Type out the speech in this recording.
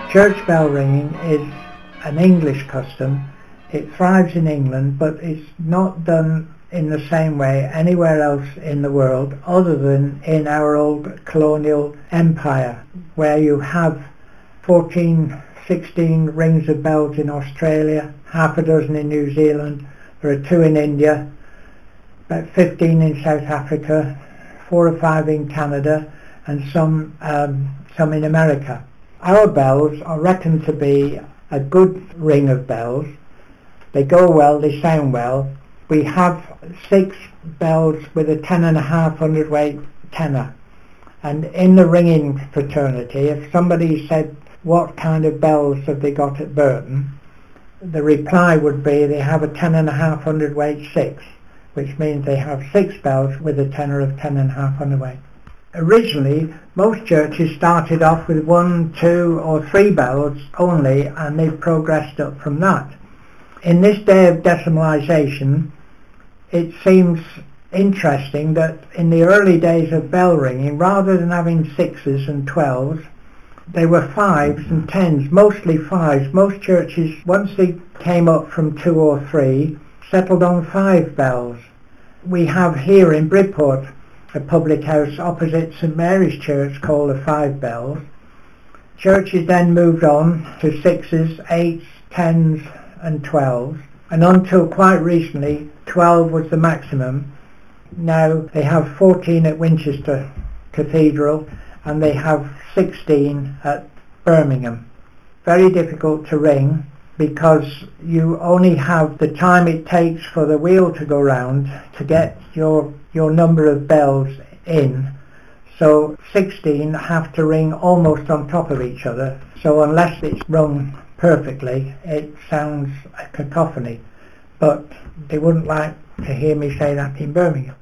Church bell ringing is an English custom. It thrives in England, but it's not done in the same way anywhere else in the world other than in our old colonial empire, where you have 14, 16 rings of bells in Australia, half a dozen in New Zealand, there are 2 in India, about 15 in South Africa, 4 or 5 in Canada, and some in America. Our bells are reckoned to be a good ring of bells. They go well, they sound well. We have 6 bells with a 10.5 hundredweight tenor. And in the ringing fraternity, if somebody said, what kind of bells have they got at Burton? The reply would be they have a 10.5 hundredweight 6, which means they have 6 bells with a tenor of 10.5 hundredweight. Originally, most churches started off with 1, 2 or 3 bells only, and they've progressed up from that. In this day of decimalisation, it seems interesting that in the early days of bell ringing, rather than having 6s and 12s, they were 5s and 10s, mostly 5s. Most churches, once they came up from 2 or 3, settled on 5 bells. We have here in Bridport a public house opposite St Mary's Church called the 5 Bells. Churches then moved on to 6s, 8s, 10s and 12s, and until quite recently 12 was the maximum. Now they have 14 at Winchester Cathedral and they have 16 at Birmingham. Very difficult to ring because you only have the time it takes for the wheel to go round to get your number of bells in. So 16 have to ring almost on top of each other. So unless it's rung perfectly, it sounds a cacophony. But they wouldn't like to hear me say that in Birmingham.